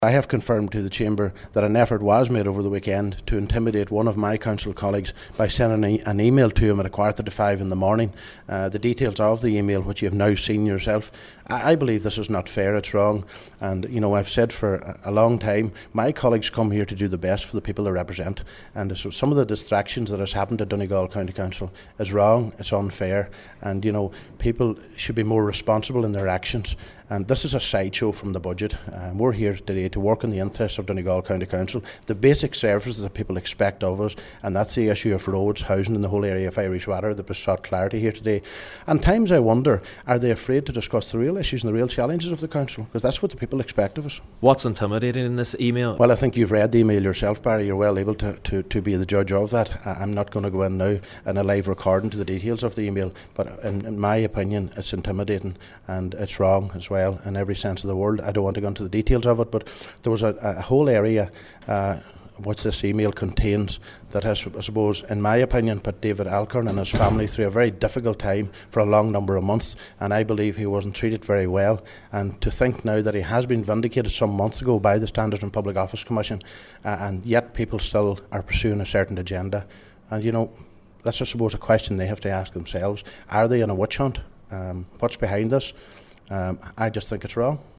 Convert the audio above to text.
I have confirmed to the Chamber that an effort was made over the weekend to intimidate one of my council colleagues by sending an email to him at 5:15 in the morning. The details of the email, which you have now seen yourself, I believe this is not fair, it's wrong. And I've said for a long time, my colleagues come here to do the best for the people they represent. And so some of the distractions that has happened at Donegal County Council is wrong, it's unfair. And people should be more responsible in their actions. And this is a sideshow from the budget. We're here today to work in the interests of Donegal County Council, the basic services that people expect of us, and that's the issue of roads, housing in the whole area of Irish Water that was sought clarity here today. And times I wonder, are they afraid to discuss the real issues and the real challenges of the council? Because that's what the people expect of us. What's intimidating in this email? Well, I think you've read the email yourself, Barry. You're well able to be the judge of that. I'm not going to go in now in a live recording to the details of the email, but in my opinion, it's intimidating and it's wrong as well in every sense of the word. I don't want to go into the details of it, but there was a whole area which this email contains that has, I suppose, in my opinion, put David Alcorn and his family through a very difficult time for a long number of months, and I believe he wasn't treated very well. And to think now that he has been vindicated some months ago by the Standards and Public Office Commission, and yet people still are pursuing a certain agenda. And that's, I suppose, a question they have to ask themselves. Are they in a witch hunt? What's behind this? I just think it's wrong.